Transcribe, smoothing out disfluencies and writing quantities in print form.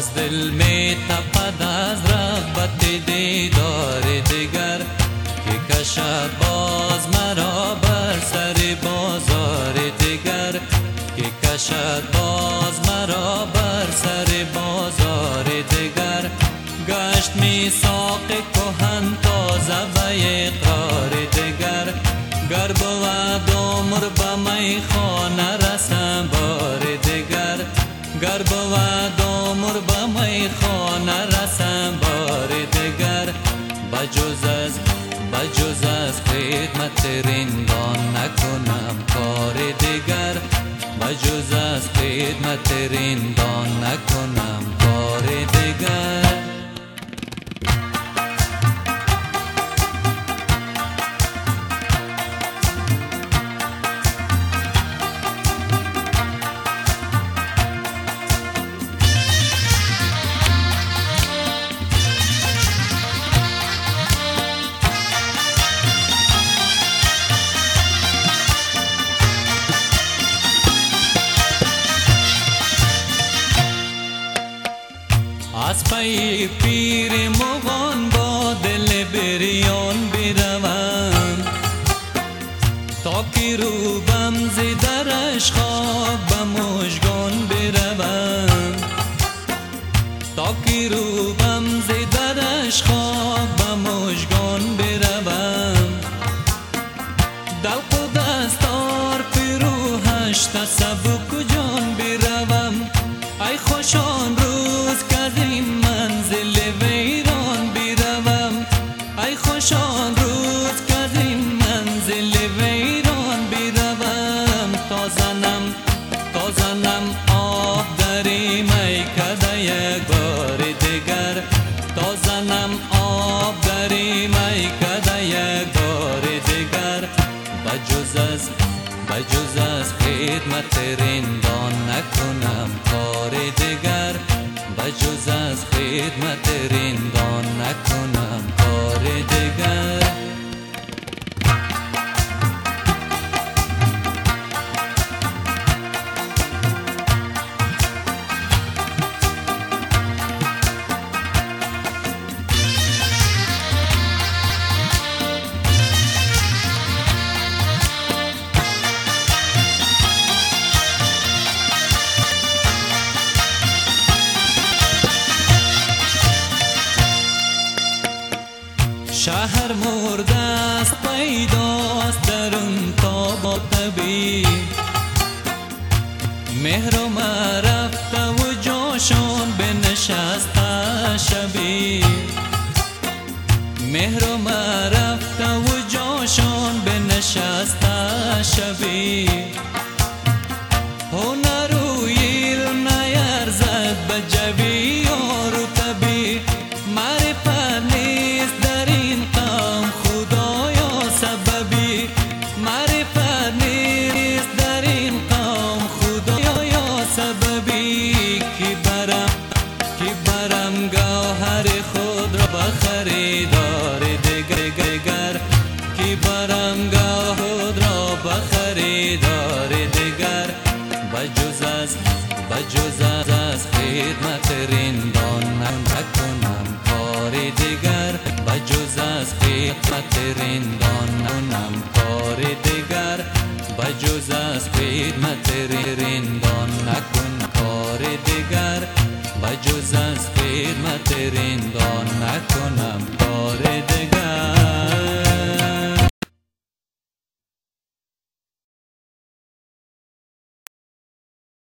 باز دل می تپد از رغبت دیدار دیگر، که کشد باز مرا بر سر بازار دیگر، که کشد باز مرا بر سر بازار دیگر. گشت میثاق کهن تازه به اقرار دیگر، گر بود عمر به میخانه رسم بار دیگر، گر بود عمر به میخانه رسم بار دیگر. بجز از خدمت رندان نکنم کار دیگر، بجز از خدمت رندان نکنم کار دیگر. از پی پیر مغان با دل بریان بروم، تا که روبم ز درش خواب به مژگان بروم، تا که روبم ز درش خواب به مژگان بروم. دلق و دستار پیروهش سبک جان بروم، ای خوشان روز که از این منزل ویران بروم، ای خوشان روز که از این منزل ویران بروم. تا زنم آب در میکده یک بار دیگر، تا زنم آب در میکده یک بار دیگر. بجز از خدمت رندان نکنم کار دیگر، بجز از خدمت رندان نکنم کار دیگر. شهر مرده است پیداست در اون تاب طبیع، مهر و رفته و جاشان بنشسته شبیه، مهر و رفته و جاشان بنشسته شبیه. هنر و علم نیرزد به جوی و رتبی، معرفت نیست در این قوم خدایا سببی، معرفت نیست در این قوم خدایا سببی. کی برم گوهر خود را به خریدار دیگر، کی برم گوهر خود را به خریدار دیگر. بجز از خدمت رندان نکنم کار دیگر، بجز از خدمت رندان نکنم کار دیگر، بجز از خدمت رندان نکنم کار دیگر، بجز از خدمت رندان نکنم